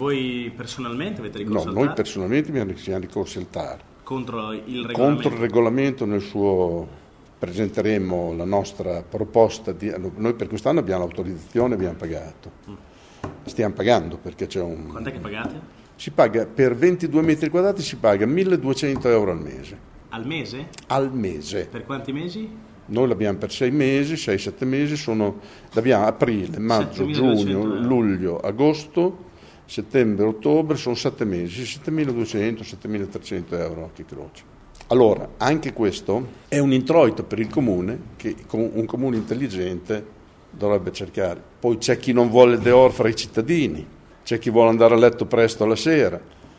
voi personalmente avete No, ricorso al noi TAR personalmente siamo ricorsi al TAR. contro il regolamento? Contro il regolamento presenteremo la nostra proposta. Noi per quest'anno abbiamo l'autorizzazione, abbiamo pagato. Stiamo pagando perché c'è un... Quant'è che pagate? Si paga per 22 metri quadrati, si paga 1.200 euro al mese. Al mese? Al mese. Per quanti mesi? Noi l'abbiamo per 6 mesi, 6-7 mesi, l'abbiamo aprile, maggio, 7.200 giugno, euro. luglio, agosto, settembre, ottobre, sono 7 mesi, 7.200, 7.300 euro, che croce. Allora, anche questo è un introito per il comune, che un comune intelligente dovrebbe cercare. Poi c'è chi non vuole il Deor fra i cittadini, c'è chi vuole andare a letto presto alla sera.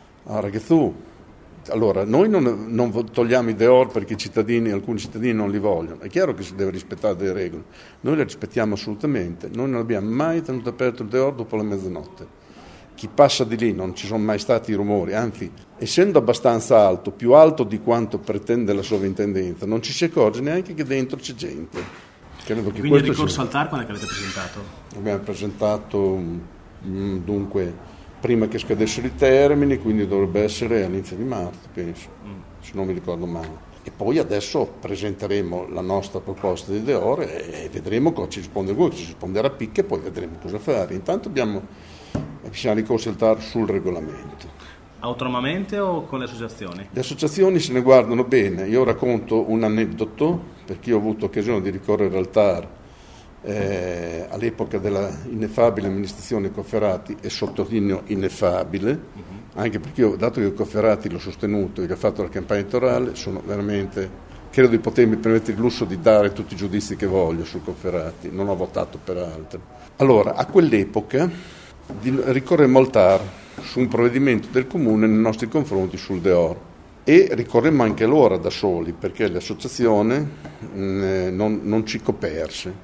Allora, noi non togliamo i Deor perché alcuni cittadini non li vogliono. È chiaro che si deve rispettare delle regole. Noi le rispettiamo assolutamente. Noi non abbiamo mai tenuto aperto il Deor dopo la mezzanotte. Chi passa di lì non ci sono mai stati rumori, anzi, essendo abbastanza alto, più alto di quanto pretende la sovrintendenza, non ci si accorge neanche che dentro c'è gente. Credo che Quindi il ricorso al TAR quando è che l'avete presentato? Abbiamo presentato, dunque, prima che scadessero i termini, quindi dovrebbe essere all'inizio di marzo, penso, se non mi ricordo male. E poi adesso presenteremo la nostra proposta di Deor e vedremo cosa ci risponde il governo, ci risponderà a picche e poi vedremo cosa fare. Intanto siamo ricorsi al TAR sul regolamento. Autonomamente o con le associazioni? Le associazioni se ne guardano bene. Io racconto un aneddoto, perché io ho avuto occasione di ricorrere al TAR all'epoca della ineffabile amministrazione Cofferati, e sottolineo ineffabile, anche perché io, dato che Cofferati l'ho sostenuto e gli ho fatto la campagna elettorale, sono veramente, credo di potermi permettere il lusso di dare tutti i giudizi che voglio su Cofferati, non ho votato per altri. Allora, a quell'epoca ricorremmo al TAR su un provvedimento del comune nei nostri confronti sul Deor e ricorremmo anche allora da soli perché l'associazione non ci coprì.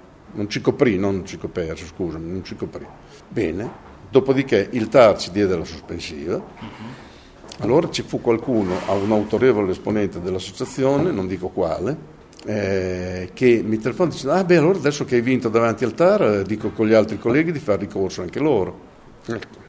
Bene, dopodiché il TAR ci diede la sospensiva. Allora ci fu qualcuno, un autorevole esponente dell'associazione, non dico quale, che mi telefonò e dice: allora adesso che hai vinto davanti al TAR dico con gli altri colleghi di fare ricorso anche loro. Ecco.